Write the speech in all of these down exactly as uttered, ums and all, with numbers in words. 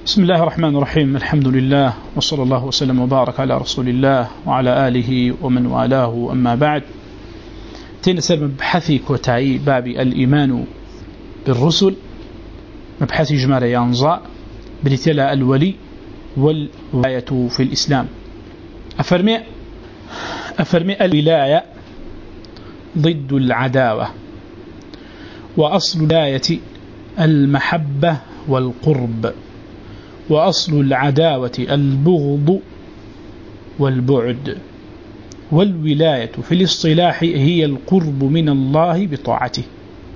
بسم الله الرحمن الرحيم. الحمد لله وصلى الله وسلم وبارك على رسول الله وعلى آله ومن والاه. أما بعد، تنسى مبحثي كوتاي باب الإيمان بالرسل، مبحث جمال ينظى برتلاء الولي والولاية في الإسلام. أفرمي أفرمي الولاية ضد العداوة، وأصل الولاية المحبة والقرب، وأصل العداوة البغض والبعد. والولاية في الاصطلاح هي القرب من الله بطاعته،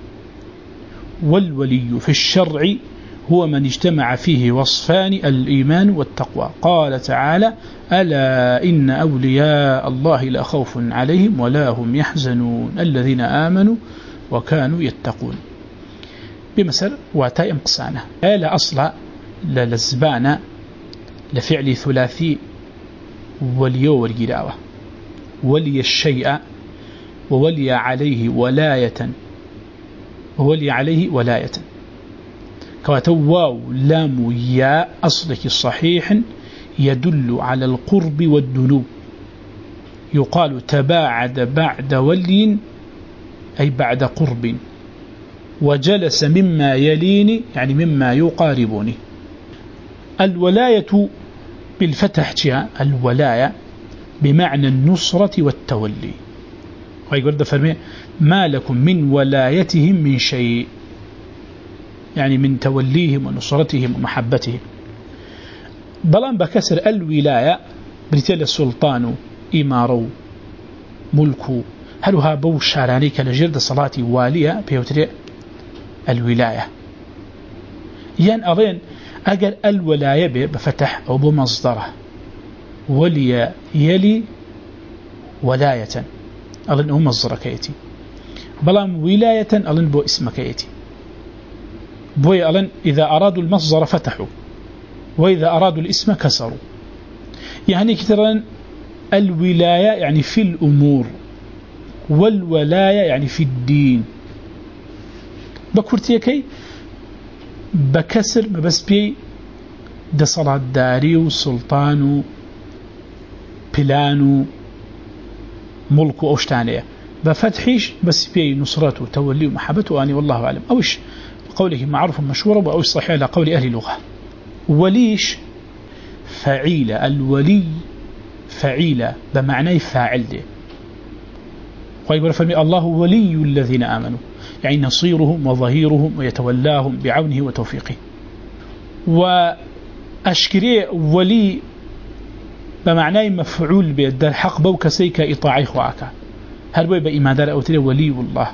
والولي في الشرع هو من اجتمع فيه وصفان الإيمان والتقوى. قال تعالى: ألا إن أولياء الله لا خوف عليهم ولا هم يحزنون الذين آمنوا وكانوا يتقون. بمثل واتاي امقسانة آل أصلا للزبانة لفعل ثلاثي وليو والجراوة، ولي الشيء وولي عليه ولاية، وولي عليه ولاية. كواتواو لام يا أصلك صحيح يدل على القرب والدنو. يقال تباعد بعد ولي أي بعد قرب، وجلس مما يليني يعني مما يقاربني. الولاية بالفتح جاء الولاية بمعنى النصرة والتولي. ويقول فرمي: ما لكم من ولايتهم من شيء، يعني من توليهم ونصرتهم ومحبتهم. بلان بكسر الولاية بريتيل السلطان إمارو ملكو، هل ها بو شاراني كالجرد صلاة والية بيوتري الولاية. يعني أظن أجل الولاية بفتح أو بمصدره ولي يلي ولاية، أظن هو مصدر كيتي. بلان ولاية أظن بو اسم كيتي. بوي أظن إذا أرادوا المصدر فتحوا، وإذا أرادوا الاسم كسروا. يعني كثيرا الولاية يعني في الأمور، والولاية يعني في الدين. بكورتيكي بكسر بس بي ده صلاة داري وسلطان بلان ملك أوشتانية، بفتحيش بس بي نصرته وتولي ومحبته أني والله أعلم. أوش قوله معروف مشهور، وأوش صحيح على قول أهل اللغة. وليش فعيلة، الولي فعيلة بمعنى فاعل ده. ويقول فرمي: الله ولي الذين آمنوا، يعني نصيرهم وظهيرهم ويتولاهم بعونه وتوفيقه. وأشكري ولي بمعنى مفعول بيد الحق بوك سيك إطاعي خواك. هل بي بإمادار أو تري ولي الله،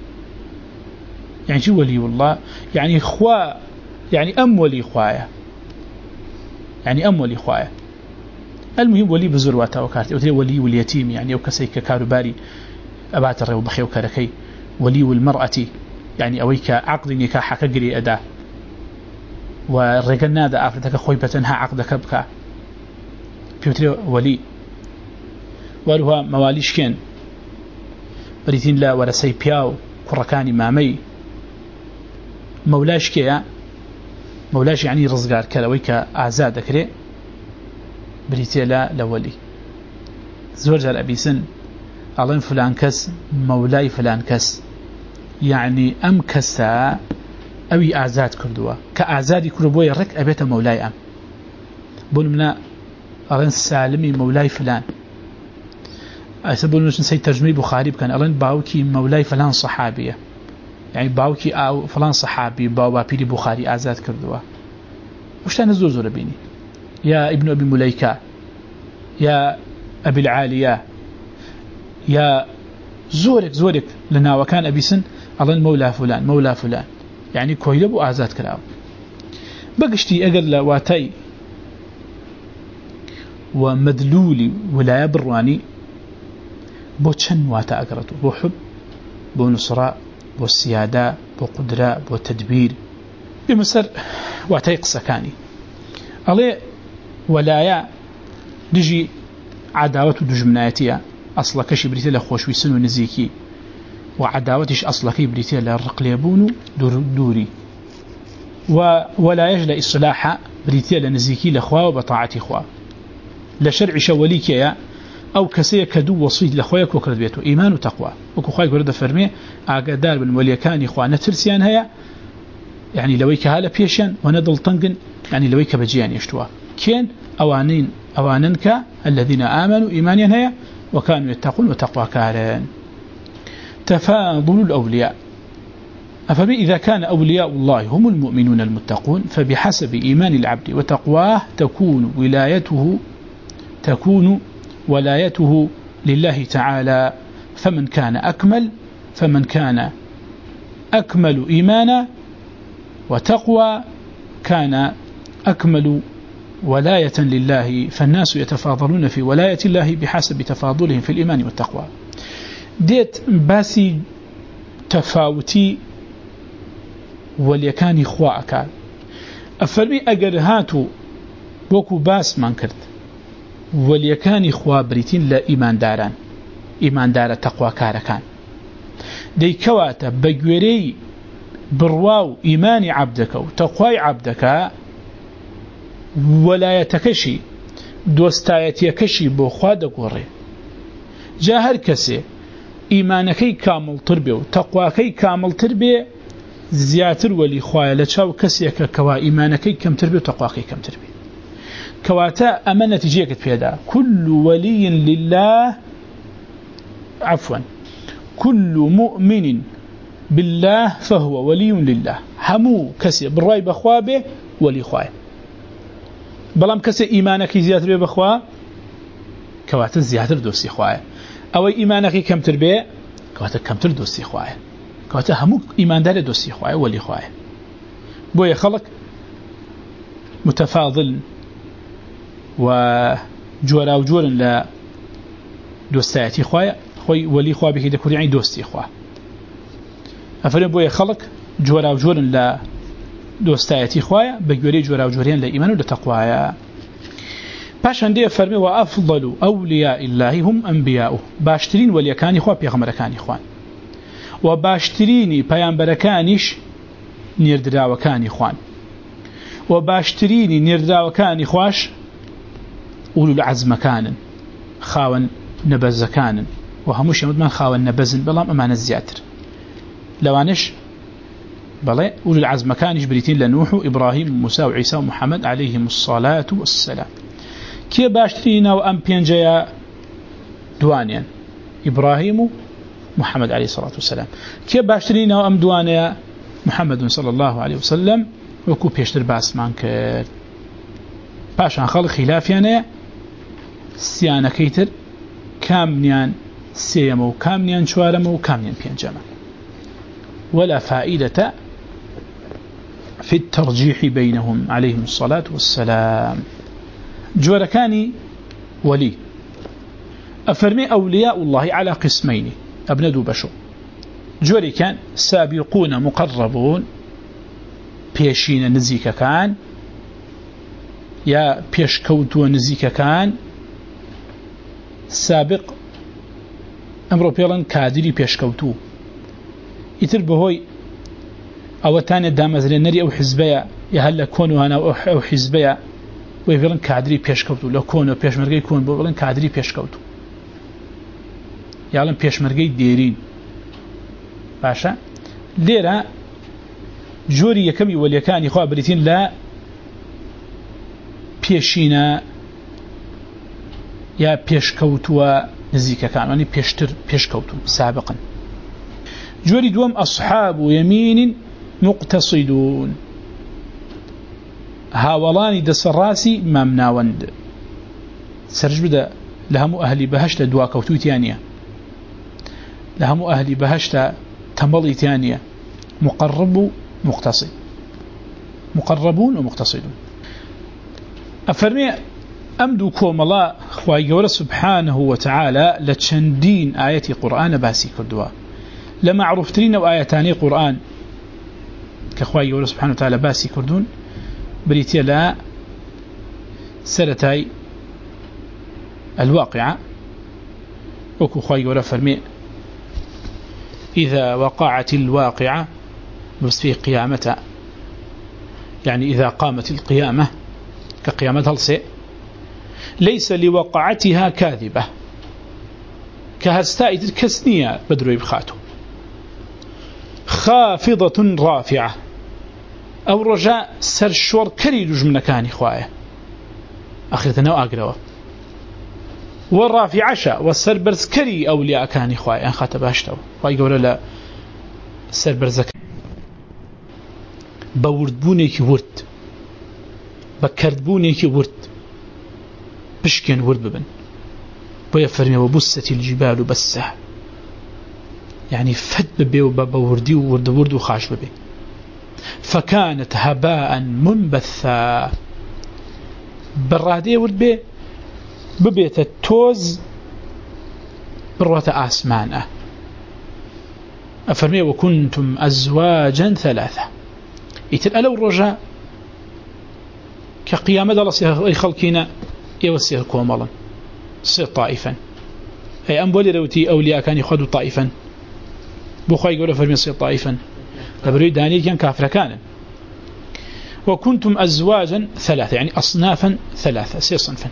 يعني شو ولي الله؟ يعني خوا، يعني أم ولي خوايا، يعني أم ولي خوايا. المهم ولي بزرواتا وكارتي أو تري ولي واليتيم، يعني أو كسيك كارباري أبات الرئو بخيو كاركي. ولي المرأة يعني أويك عقد نكاح كجري أداة، والرجال نادى أفردك خويبتنها عقدك بكا بيوتري ولي. وهو مواليش كان بريتين لا ولا سيبياو كركاني مامي مولاش كيا، مولاش يعني رزقار كلاويك أعزاد كري بريتي لا لولي. زوج الأبي سن ألين فلان كس مولاي فلان كس، يعني أم كسا أوي أعزاد كردوا كأعزادي كربوي رك أبيت مولاي أم بقول منا ألين سالمي مولاي فلان. أسبب نشن سي ترجمي بخاري كان ألين باوكي مولاي فلان صحابية، يعني باوكي أو فلان صحابي باوا بيري بخاري أعزاد كردوا. وش تنزل زور بيني يا ابن أبي مليكة، يا أبي العالية، يا زورك زورك لنا. وكان أبي سن ألين مولا فلان مولا فلان، يعني كويلب وأعزاد كلاو. بقشتي أقل واتي ومدلولي ولاية برواني بوشن واتا أقرته، بو حب، بو نصراء، بو السيادة، بو قدراء، بو تدبير. بمسر واتي قصكاني ألي ولاية دجي عداوة دجمناتية أصلا كشي بريتي لخوشوي سنو نزيكي، وعداوتش أصلا كي بريتي للرقليبون دور دوري. ولا يجل إصلاح بريتيا لنزيكي لخوا وبطاعتي خوا لشرع شوليك يا أو كسي كدو وصيد لخويك وكرد بيته إيمان وتقوى وكو خواي قرد فرمي أقدار بالوليكان إخوة نترسيان هيا يعني لويك هالا بيشان وندل طنقن يعني لويك بجيان يشتوا كين أوانين أواننك الذين آمنوا إيمانيا هيا وكانوا يتقون وتقوى كارين تفاضل الأولياء أفبي إذا كان أولياء الله هم المؤمنون المتقون فبحسب إيمان العبد وتقواه تكون ولايته تكون ولايته لله تعالى فمن كان أكمل فمن كان أكمل إيمانا وتقوى كان أكمل ولاية لله فالناس يتفاضلون في ولاية الله بحسب تفاضلهم في الإيمان والتقوى ديت باسي تفاوتي وليكاني خواءك أفرمي أجر هاتو بوكو باس من كرت وليكاني خوا بريتين لا إيمان داران إيمان دار تقوى كاركان دي كواتا بجوري برواو إيمان عبدك وتقوى عبدك ولايتكشي دوستايتيكشي بوخوا دقوري جاهر كسي إيمانكي كامل تربي وتقواكي كامل تربي زياتر ولي خوايا لتشاو كسيك كوا إيمانكي كم تربي وتقواكي كم تربي كواتا أمانة تجيك بيدا كل ولي لله عفوا كل مؤمن بالله فهو ولي لله همو كسي بالرأي بخوابه ولي خوايا بلام كسي إيمانكي زياتر بخوا كواتا زياتر دوسي خوايا أو إيمانك كم تربية كواتا كم تر دوسي خوايا كواتا همو إيمان دار دوسي خوايا ولي خوايا بويا خلق متفاضل وجورا وجورا لا دوستاتي خوايا خوي ولي خوايا بكي دكوري عين دوستي خوايا أفرين بويا خلق جورا وجورا لا دوستاتي خوايا بجوري جورا وجورين لا إيمان ولا تقوايا باشان دي فرمي وأفضل أولياء الله هم أنبياؤه باشترين وليكاني خواه بيغمركاني خوان وباشتريني بيانبركانيش نيردراوكاني خوان وباشتريني نيردراوكاني خواش أولو العزم كان خاون نبز كان وهموش يمدمان خاون نبزن بلام أمان الزياتر لوانش بلى أولو العزم كانش بريتين لنوح إبراهيم وموسى وعيسى ومحمد عليهم الصلاة والسلام كي باشترينا وأم بينجيا دوانيا إبراهيم محمد عليه الصلاة والسلام كي باشترينا وأم دوانيا محمد صلى الله عليه وسلم وكو بيشتر باس مانكر باشان خلق خلافيانا سيانا كيتر كامنيان سيمو كامنيان شوارمو كامنيان بينجما ولا فائدة في الترجيح بينهم عليهم الصلاة والسلام جوركاني ولي أفرمي أولياء الله على قسمين أبندوا بشو جوري كان سابقون مقربون بيشين نزيك كان يا بيش كوتو نزيك كان سابق أمرو بيلان كادري بيش كوتو يتر بهوي أو تاني دامزرين نري أو حزبية يهلا كونوا هنا أو حزبية ويفلن كادري بيش كوتو لو كونوا بيش مرقي كون بولن كادري بيش كوتو يعلم بيش مرقي ديرين باشا ليرا جوري يكمي وليكان يخوى بريتين لا بيشينا يا بيش كوتو نزيكا كان يعني بيشتر بيش كوتو سابقا جوري دوم أصحاب يمين مقتصدون هاولاني دسراسي ممناوند سرج بدا لهم أهلي بهشت دوا كوتو تانية لهم أهلي بهشت تمضي تانية مقرب مقتصد مقربون ومقتصدون أفرمي أمدو كوم الله خواهي قول سبحانه وتعالى لتشندين آياتي قرآن باسي كردوا لما عرفترين وآياتاني قرآن كخواهي قول سبحانه وتعالى باسي كردون بريتيا لا سرتاي الواقعة وكو خواهي قول فرمي إذا وقعت الواقعة بس في قيامة يعني إذا قامت القيامة كقيامة هلسي ليس لوقعتها كاذبة كهستائد الكسنية بدروي بخاتو خافضة رافعة أو رجاء سرشور كريدوج من كاني خوايا أخيرتنا وأقروا والرافع عشاء والسربرز كري أولياء كاني خوايا خاتباشتو ويقول لا سربرز بوردبونيكي ورد بكردبونيكي ورد بشكن ورد ببن ويفرمي وبست الجبال بسة يعني فد ببي وبوردي وورد ورد وخاش ببي فكانت هباء منبثا برادي ورد بي ببيت التوز بروة آسمانه أفرمي وكنتم أزواجا ثلاثة يتلألوا الرجاء كقيامة الله خلقنا يوسير كومالا صير طائفا أي أنبولي روتي أولياء كان يخذوا طائفا بخواي يقول فرمي صير طائفا لبريد داني كان كافر كان وكنتم أزواجا ثلاثة يعني أصنافا ثلاثة سير صنفا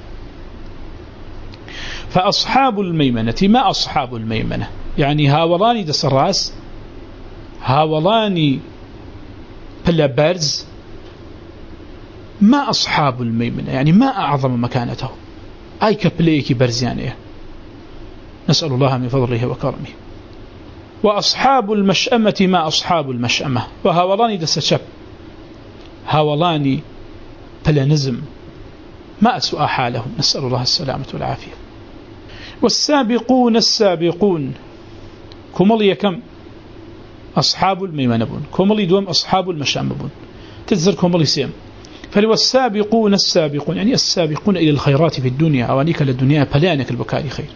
فأصحاب الميمنة ما أصحاب الميمنة يعني هاولاني دس الراس هاولاني بلابرز ما أصحاب الميمنة يعني ما أعظم مكانته أي كبليكي برزيانية نسأل الله من فضله وكرمه وأصحاب المشأمة ما أصحاب المشأمة وهاولاني دس شب هاولاني بلانزم ما أسوأ حالهم نسأل الله السلامة والعافية والسابقون السابقون كمالي كم أصحاب الميمنة بون كمالي دوم أصحاب المشأمة بون تتذر كمالي سيم فلو السابقون السابقون يعني السابقون إلى الخيرات في الدنيا أوانيك للدنيا بلانك البكاري خير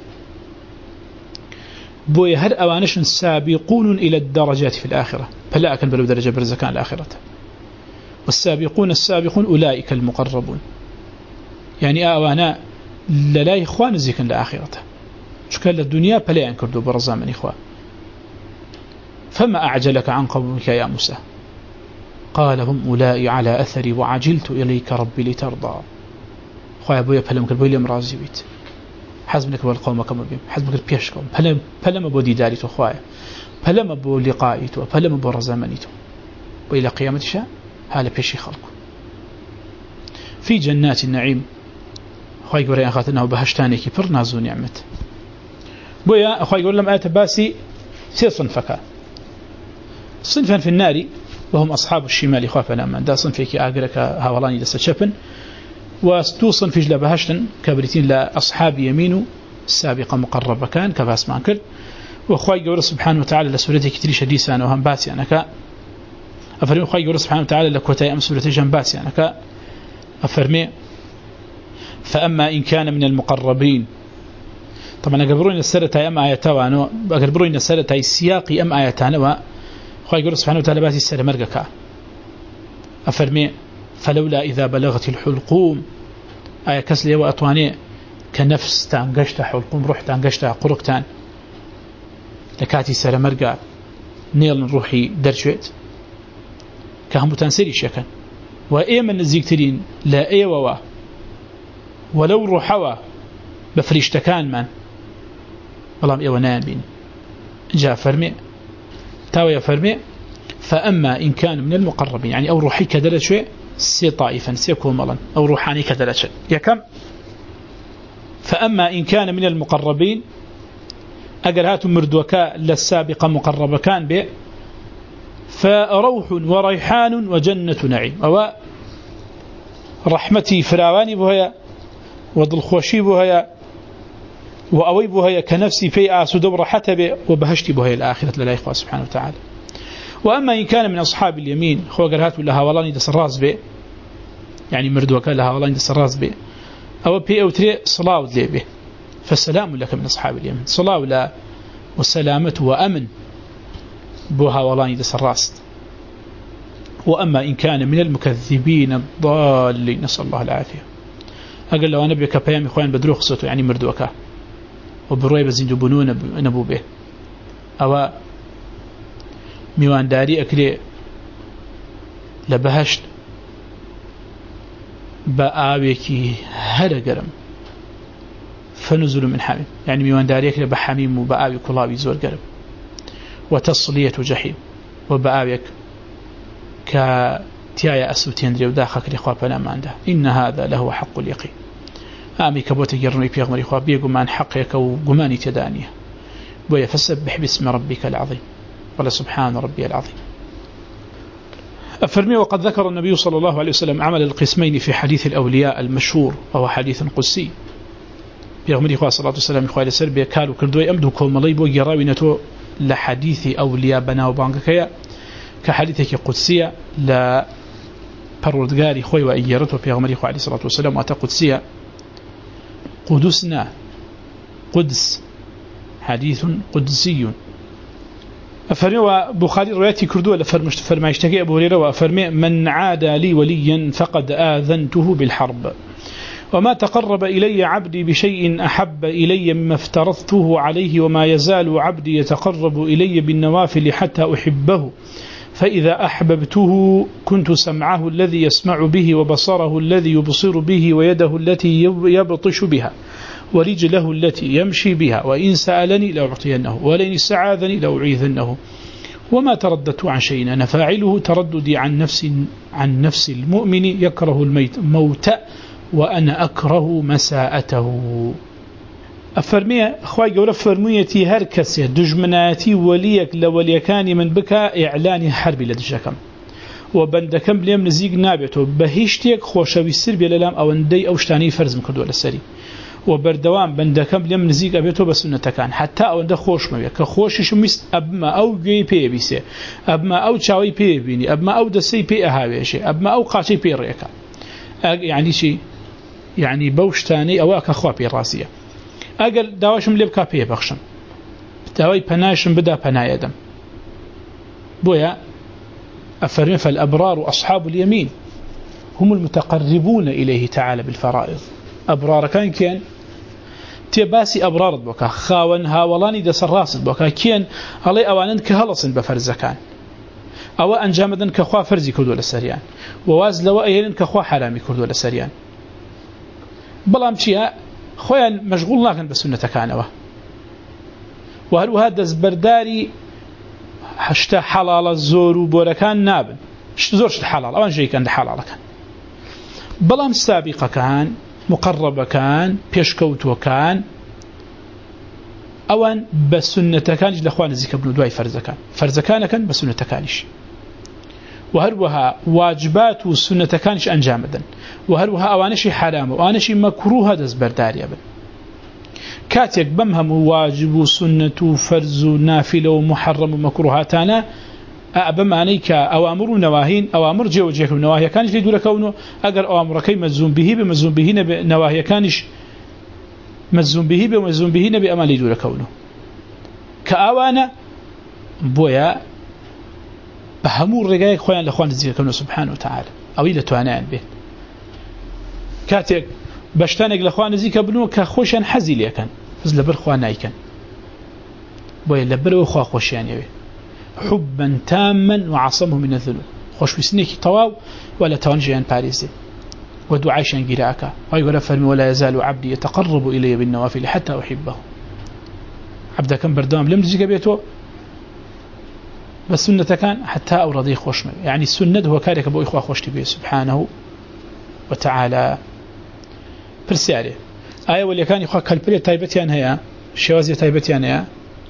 بوي هر أوانش سابقون إلى الدرجات في الآخرة فلا أكن بلو درجة برزكان الآخرة والسابقون السابقون أولئك المقربون يعني أوانا لا إخوان زيكن الآخرة شكال الدنيا بلان كردو برزا من إخوان فما أعجلك عن قومك يا موسى قال هم أولئي على أثري وعجلت إليك ربي لترضى خويا أبويا بلمك البويل يمرازي بيت حزبنك والقوم كما بهم حزبك بيشكم بلم بلم أبو ديداريتو خويا بلم أبو لقائيتو بلم أبو رزامنيتو وإلى قيامة شاء هذا بيشي خلقه في جنات النعيم خويا يقول أخوات أنه بهشتاني كفر نازو نعمت بويا أخويا يقول لهم آية باسي سير صنفك صنفا في النار وهم أصحاب الشمال خافا لما دا صنفك آقرك هاولاني دست شبن وستو صنف جلا بهشتن كبريتين لأصحاب يمينه السابقة مقربة كان كفاس مانكر وأخوي يقول سبحانه وتعالى لسورته كتري شديسان وهم باسي أنك أفرمي أخوي يقول سبحانه وتعالى لكوتاي أم سورته جنباسي أنك أفرمي فأما إن كان من المقربين طبعا أقربرون السرة أم آياتنا أقربرون السرة السياقي أم آياتنا خوي يقول سبحانه وتعالى باتي السر مرقك أفرمي فلولا إذا بلغت الحلقوم آية كسلي وأطواني كنفس تانقشت حلقوم روح تانقشت قرقتان لكاتي السر مرقا نيل روحي درجوت كهم تنسري شكا وإيه من الزيكترين لا إيه ووا ولو روحوا بفريشتكان من والله إيه ونان بين جاء فرمي تاوي فرمي فأما إن كان من المقربين يعني أو روحي كدلت شيء سي طائفا سي كوملا أو روحاني كدلت شيء يا كم فأما إن كان من المقربين أقرهات مردوكا للسابق مقرب كان به فروح وريحان وجنة نعيم أو رحمتي فراواني بها وضلخوشي بها وأوي بها كنفسي في آس دور حتى وبهشتي بها الآخرة لله إخوة سبحانه وتعالى وأما إن كان من أصحاب اليمين خو قرهات لها والله يدس الراس به يعني مردوكا لها والله يدس الراس به أو بي أو تري صلاة لي به فالسلام لك من أصحاب اليمين صلاة لا والسلامة وأمن بها والله يدس الراس وأما إن كان من المكذبين الضالين نسأل الله العافية أقول له نبي كبيام إخوان بدرو خصوته يعني مردوكا وبروي بزندو بنون نبو به أو ميوان داري أكلي لبهشت بآويكي هرقرم فنزل من حميم يعني ميوان داريك لبحميم وبآوي كلاوي زور قرم وتصلية جحيم وبآويك كتيايا أسوتين دريو داخك لإخوة بنامان ده إن هذا له حق اليقين آمي كبوت جرني بيغمر إخوة بيقمان حقك وقماني تدانيه بويا فسبح باسم ربك العظيم ولا سبحان ربي العظيم. أفرمي وقد ذكر النبي صلى الله عليه وسلم عمل القسمين في حديث الأولياء المشهور وهو حديث قدسي بيغمر إخوة صلى الله عليه وسلم إخوة لسربيا كالو كردوي أمدوكو مليبو يراوينتو لحديث أولياء بنا وبانككيا كحديثك قدسية لا پروردگاری خوي وإيرته بيغمر إخوة عليه الصلاة والسلام وأتا قدسية قدسنا قدس حديث قدسي. أفرمي وبخاري رواياتي كردوة لفرمشت فرمايشتكي أبو هريرة وأفرمي من عادى لي وليا فقد آذنته بالحرب وما تقرب إلي عبدي بشيء أحب إلي مما افترضته عليه وما يزال عبدي يتقرب إلي بالنوافل حتى أحبه فإذا أحببته كنت سمعه الذي يسمع به وبصره الذي يبصر به ويده التي يبطش بها ورجله التي يمشي بها وإن سألني لأعطينه ولئن استعاذني لأعيذنه وما ترددت عن شيء أنا فاعله ترددي عن نفس عن نفس المؤمن يكره الميت موت وأنا أكره مساءته. أفرمي أخوي قول فرميتي هركسي دجمناتي وليك لوليكاني من بكى إعلان حرب لدجكم وبندكم ليم نزيق نابته بهشتك خوشوي سر بللام أو ندي أو شتاني فرز مكردو للسري وبردوام بندكم ليم نزيق أبيته بسنة كان حتى أو ند خوش ما كخوشش مس أبما أو جي بي بيسي أبما أو شاوي بي بيني أبما أو دسي بي أهاويشي أبما أو قاشي بي ريكا يعني شيء يعني بوشتاني أو أكخوا بي راسية أقل داواشم لبكا بيه بخشم داوي بناشم بدا بنايدم بويا أفرمي فالأبرار أصحاب اليمين هم المتقربون إليه تعالى بالفرائض. أبرار كان كان تباسي أبرار بوكا خاون هاولاني دس الراس بوكا كين علي أوانن كهلص بفرز كان أو أنجامدن كخوا فرزي كردو للسريان وواز لو أيلن كخوا حرامي كردو للسريان بلام شيئا خويا مشغول لكن بسنة كانوا وهل هذا زبرداري حشتا حلال الزور وبوركان نابن زورش الحلال أوان شيء كان حلال كان بلام سابقة كان مقربة كان بيشكوتو كان أوان بسنة كان جل أخوان زيك ابن دواي فرز كان فرز كان كان بسنة كانش وهروها واجبات وسنة كانش أنجامدا وهروها أوانشي حرام وأوانشي مكروه هذا زبرداري أبن كاتيك بمهم واجب وسنة فرز ونافل ومحرم ومكروهاتانا أبمانيك أوامر ونواهين أوامر جي وجيك ونواهي كانش ليدو لكونه أقر أوامركي مزوم به بمزوم به نواهي كانش مزوم به بمزوم به بأمان ليدو لكونه كأوانا بويا بهمور رجايك خوان لأخوان الزيكا كونه سبحانه وتعالى أويلة توانان به كاتيك بشتانك لأخوان الزيكا بنو كخوشان حزي ليكن فز لبر خواناي كان بويا لبر وخوا خوشان يبي حبا تاما وعصمه من الذنوب خوش بسنيكي طواو ولا توانجيان باريسي ودعايشان قراءك ويقول فرمي ولا يزال عبدي يتقرب إلي بالنوافل حتى أحبه عبدا كان بردوام لم تجيك بيته بس سنة كان حتى أورضي خوش يعني السنة هو كارك أبو إخوة خوش تبيه سبحانه وتعالى برسالة آية واللي كان يخوة كالبرية تايبتيان هيا الشوازية تايبتيان هيا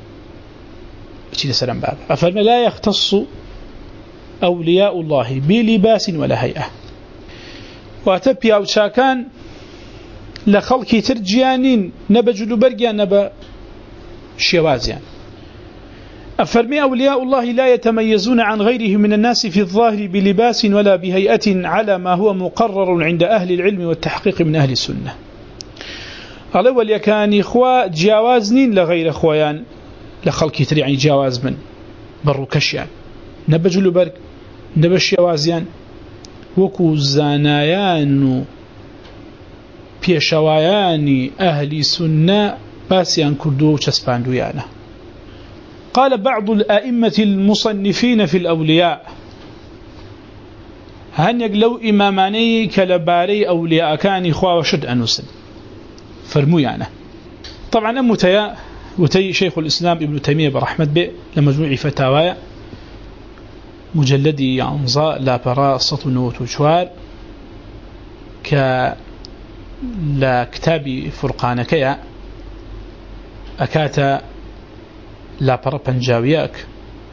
سلام باب أفرما لا يختص أولياء الله بلباس ولا هيئة واتبيا وشاكان لخلقي ترجيانين نبا جلوبرجيا نبا شوازيان أفرمي أولياء الله لا يتميزون عن غيره من الناس في الظاهر بلباس ولا بهيئة على ما هو مقرر عند أهل العلم والتحقيق من أهل السنة أولي وليكان إخوة جاوازنين لغير إخوان لخلقي تري يعني جاواز من برو كشيان نبا جلوبرج نبا شوازيان وكو زانايان بيشوايان أهل سنة باسيان كردو وشسباندويانا. قال بعض الأئمة المصنفين في الأولياء هەنێک لەو ئیمامانەی کە لەبارەی ئەولیاءەکانی خوا وشد ئەنووسن فرمویانە. طبعا ئەم وتەیە وتەی شيخ الإسلام ابن تيمية برحمة به لمجموع فتاوايا مجلدي يعنظى لا برا سطو نوت وشوار ك لا كتاب فرقانكيا أكاتا لا برا بنجاوياك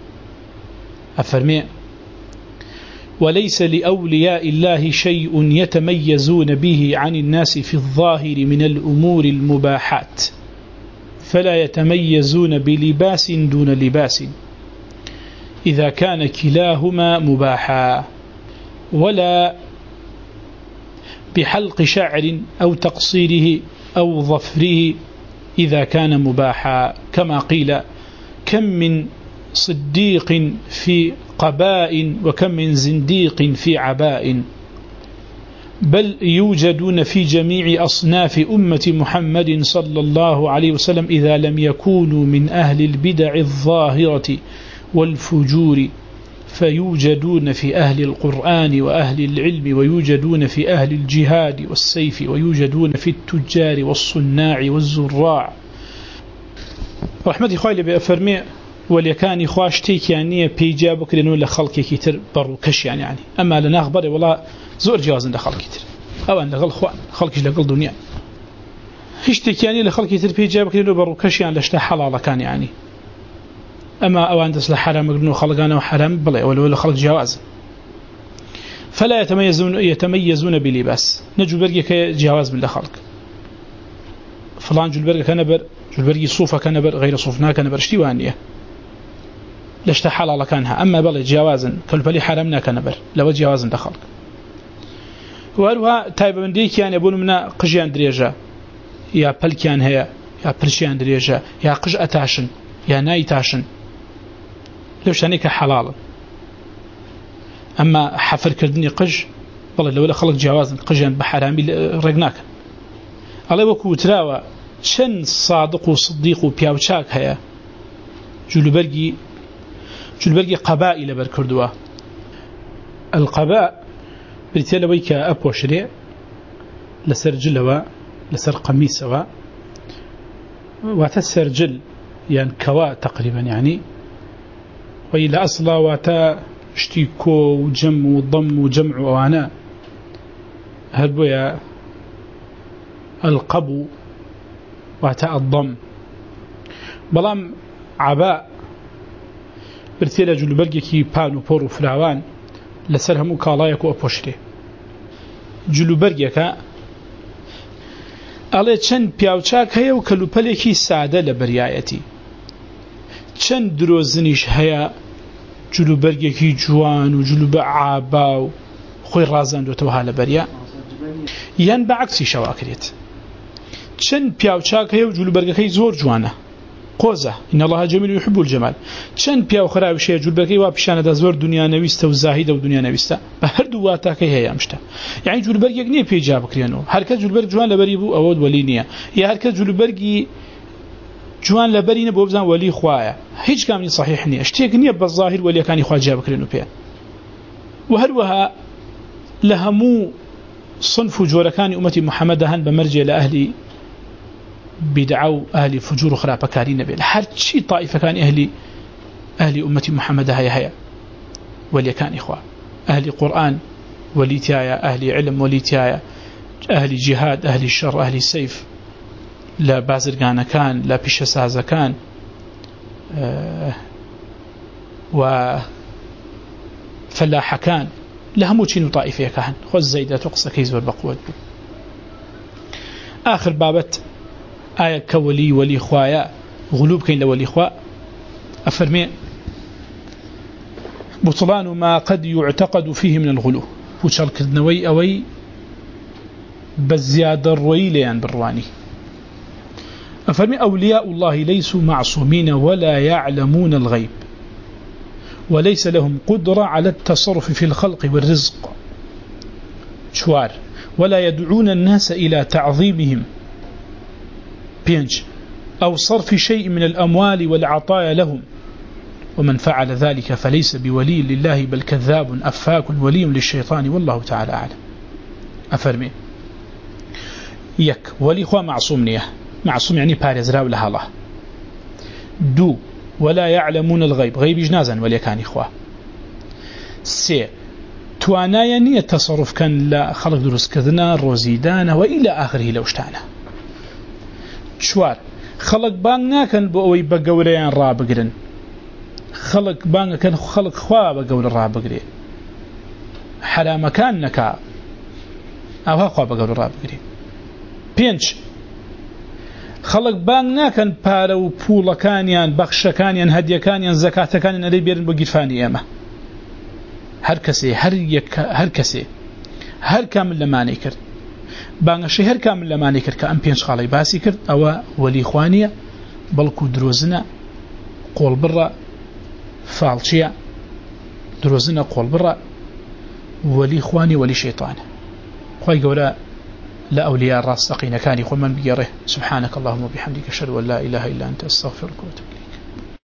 أفرمي وليس لأولياء الله شيء يتميزون به عن الناس في الظاهر من الأمور المباحات فلا يتميزون بلباس دون لباس إذا كان كلاهما مباحا ولا بحلق شعر أو تقصيره أو ظفره إذا كان مباحا كما قيل كم من صديق في قباء وكم من زنديق في عباء بل يوجدون في جميع أصناف أمة محمد صلى الله عليه وسلم إذا لم يكونوا من أهل البدع الظاهرة والفجور فيوجدون في أهل القرآن وأهل العلم ويوجدون في أهل الجهاد والسيف ويوجدون في التجار والصناع والزراع. رحمة خوالي بأفرمي وليكاني خواشتيك يعني بيجابك لأنه لخلقك كتر بروكش يعني, يعني أما لنا أخبري والله زور جوازن لخلق كتر أو أن لغل خوان خلقش لغل دنيا هشتيك يعني لخلق كتر بيجابك لأنه بروكش يعني لشتا حلال كان يعني أما أو أن تسلح حرام لأنه خلقانا وحرام بلي ولا خلق جواز فلا يتميزون يتميزون بلباس نجو برقي جواز من الخلق فلان جلبرقي كنبر جلبرقي صوفة كنبر غير صوفنا كنبر اشتوانية لشتا حلال كانها أما بلي جوازا كالبلي حرامنا كنبر لو جوازا دخلق وهروها تايبا من ديك يعني يقولون منا قجيان دريجا يا بلكيان هيا يا برشيان دريجا يا قج أتاشن يا ناي تاشن لوش هنيك حلال أما حفر كردني قج والله لولا خلق جوازا قجيان بحرامي رقناك الله وكو تراوى شن صادق وصديق وبياوشاك هيا جلوبرقي جلوبرقي قبائل بركردوا القباء بريتيلا ويكا أبوشري لسر جلوا لسر قميسوا واتسر جل يعني كواء تقريبا يعني وإلى أصلا واتا اشتيكو وجم وضم وجمع وانا هربويا القبو واتا الضم بلام عباء برتيلا جلوبرقي كي بانو بورو فراوان لسر همو كالايك وأبوشري جلوبرقيكا ئەڵێ چەند پیاوچاک هەیە و کەلوپەلێکی سادە لە بەریایەتی چەند درۆزنیش هەیە جلوبەرگێکی جوان و جلوبە عابا و خۆی ڕازاندوێتەوە ها لە بەریا یان بەعکسی شەوا کرێت چەند پیاوچاک هەیە و جلوبەرگەکەی زۆر جوانە قۆزە إن الله جميل يحب الجمال چەند پیاو خراویشەیە جلوبەرگەی وا پیشانەدا زۆر دنیا نەویستە و زاهیدە و دنیا نەویستە بە هەردوو واتاکەی هەیە ئەم شتە یعنی جلوبەرگێک نییە پێی جا بکرێنەوە هەرکەس جلوبەرگ جوان لەبەری بوو ئەوە وەلی نییە یا هەرکەس جلوبەرگی جوان لەبەری نە بۆ بزان وەلی خوایە هیچ کامی صحیح نییە شتێک نییە بە ظاهر وەلیەکانی خوا جا بکرێنەوە پێ و هەروەها لە هەموو صنف و جۆرەکانی ئومەتی محەممەد هەن بە مەرجێ لە ئەهلی بدعة أهل فجور خراب كارين بيل هر شيء طائفة كان أهل أهل أمة محمد هيا هيا ولي كان إخوة أهل قرآن وليتيايا أهل علم وليتيايا أهل جهاد أهل الشر أهل السيف لا بازرقان كان لا بيشساز كان آه و فلاح كان لهم وشين طائفة كان خذ زيدة تقصى كيز والبقوة آخر بابت آية كولي ولي خوايا غلوب كين لولي خوا أفرمي بطلان ما قد يعتقد فيه من الغلو وشال كذنوي أوي بالزيادة الرويليان بالرواني أفرمي أولياء الله ليسوا معصومين ولا يعلمون الغيب وليس لهم قدرة على التصرف في الخلق والرزق شوار ولا يدعون الناس إلى تعظيمهم بينج أو صرف شيء من الأموال والعطايا لهم ومن فعل ذلك فليس بولي لله بل كذاب أفاك ولي للشيطان والله تعالى أعلم. أفرمي يك ولي خوا معصوم نيه، معصوم يعني بارزراو لها الله. دو ولا يعلمون الغيب، غيب جنازا ولي كان إخوة. سي توانايا نية تصرف كان لا خلق دروس كذنا روزيدانا وإلى آخره لوشتانا. شوار خلق باننا كان بأوي بقوليان رابقرن، خلق باننا كان خلق خواه بقول الرابقرين، حرام كان نكا أو خواه بقول الرابقرين. بينش خلق باننا كان بارو بولا كانيان بخش كانيان هدية كانيان زكاة كانيان اللي بيرن بقرفاني أما هر کسی هر یک هر کسی هر کامل لمانی کرد بانگشی هر کامل لمانی کرد که ام پنج خالی باسی کرد او ولی خوانیه بلکو دروزنا قول برا فالچیه دروزنا قول برا ولی خوانی ولی شیطان خوای قولا لأولياء الراستقين كان يقول من بيره. سبحانك اللهم وبحمدك أشهد أن لا إله إلا أنت أستغفرك وأتوب إليك.